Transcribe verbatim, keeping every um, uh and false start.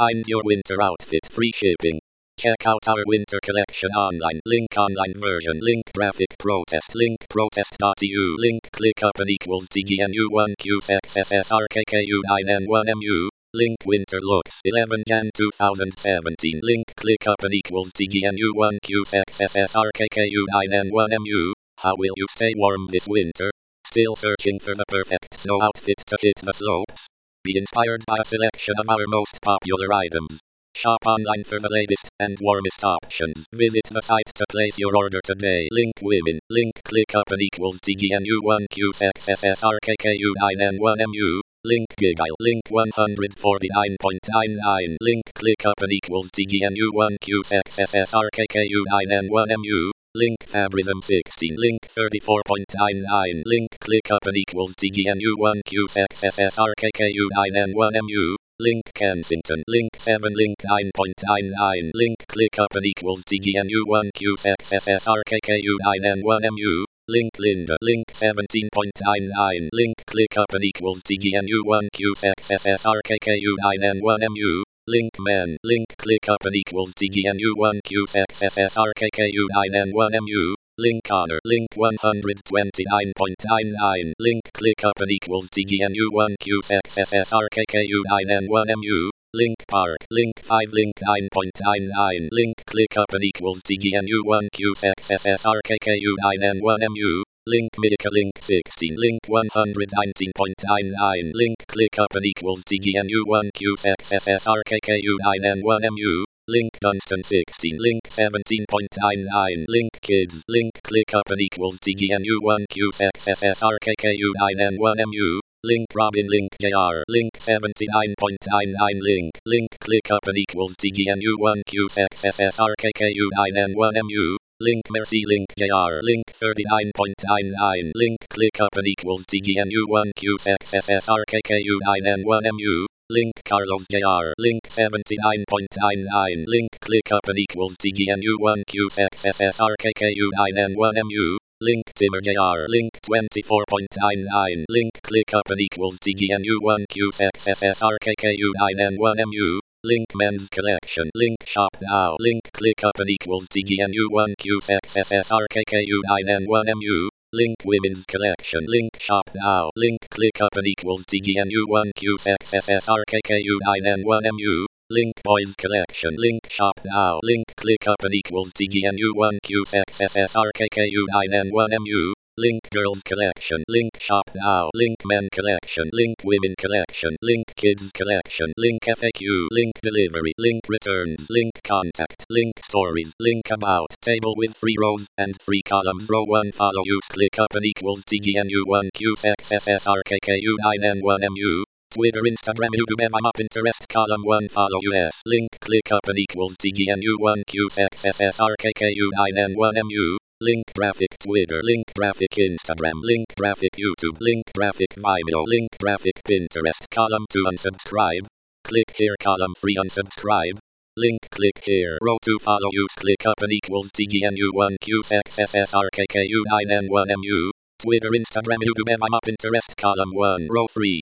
Find your winter outfit, free shipping. Check out our winter collection online. Link online version. Link graphic protest. Link protest dot e u. Link ClickUp equals T G N U one Q X S S R K K U nine N one M U. Link winter looks eleven January two thousand seventeen. Link ClickUp equals T G N U one Q X S S R K K U nine N one M U. How will you stay warm this winter? Still searching for the perfect snow outfit to hit the slopes? Be inspired by a selection of our most popular items. Shop online for the latest and warmest options. Visit the site to place your order today. Link women. Link ClickUp equals T G N U one Q X S S R K K U nine N one M U. Link Gigile. Link one forty-nine point nine nine. Link ClickUp equals T G N U one Q X S S R K K U nine N one M U. Link Fabrism sixteen. Link thirty-four point nine nine. Link ClickUp equals T G N U one Q X S S R K K U nine N one M U. Link Kensington. Link seven. Link nine point nine nine. Link ClickUp equals T G N U one Q X S S R K K U nine N one M U. Link Linda. Link seventeen point nine nine. Link ClickUp equals T G N U one Q X S S R K K U nine N one M U. Link Men. Link ClickUp equals T G N U one Q X S S R K K U nine N one M U. Link Honor. Link one twenty-nine point nine nine. Link ClickUp equals T G N U one Q X S S R K K U nine N one M U. Link Park. Link five. Link nine point nine nine. Link ClickUp equals T G N U one Q X S S R K K U nine N one M U. Link Medica. Link sixteen. Link one nineteen point nine nine. Link ClickUp equals T G N U one Q X S S R K K U nine N one M U. Link Dunstan sixteen. Link seventeen point nine nine. Link Kids. Link ClickUp equals T G N U one Q X S S R K K U nine N one M U. Link Robin. Link J R. Link seventy-nine point nine nine. Link. Link ClickUp equals T G N U one Q X S S R K K U nine N one M U. Link Mercy. Link J R. Link thirty-nine point nine nine. Link ClickUp equals T G N U one Q X S S R K K U nine N one M U. Link Carlos J R. Link seventy-nine point nine nine. Link ClickUp equals T G N U one Q X S S R K K U nine N one M U. Link Timmer J R. Link twenty-four point nine nine. Link ClickUp equals T G N U one Q X S S R K K U nine N one M U. Link Men's Collection. Link Shop Now. Link ClickUp equals T G N U one Q X S S R K K U nine N one M U. Link Women's Collection. Link Shop Now. Link ClickUp equals T G N U one Q X S S R K K U nine N one M U. Link Boys Collection. Link Shop Now. Link ClickUp equals T G N U one Q X S S R K K U nine N one M U. Link Girls Collection. Link Shop Now. Link Men Collection. Link Women Collection. Link Kids Collection. Link F A Q. Link Delivery. Link Returns. Link Contact. Link Stories. Link About. Table with three rows and three columns. Row one follow use ClickUp equals T G N U one Q X S S R K K U nine N one M U. Twitter, Instagram, YouTube, Evan, Pinterest, column one follow us. Link ClickUp equals T G N U one Q X S S R K K U nine N one M U. Link graphic Twitter. Link graphic Instagram. Link graphic YouTube. Link graphic Vimeo. Link graphic Pinterest. Column two unsubscribe. Click here. Column three unsubscribe. Link click here. Row two follow use ClickUp equals T G N U one Q X S S R K K U nine N one M U. Twitter, Instagram, YouTube, Evan, Pinterest, column one row three.